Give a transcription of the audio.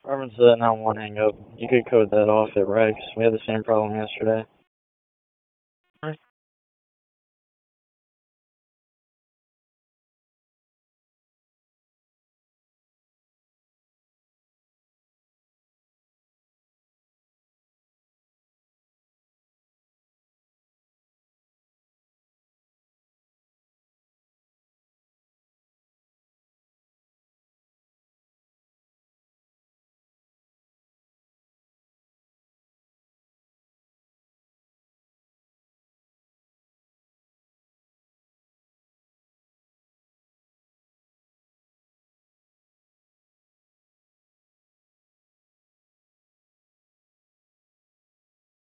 Armin said 911 hang up. You could code that off at Rex. We had the same problem yesterday.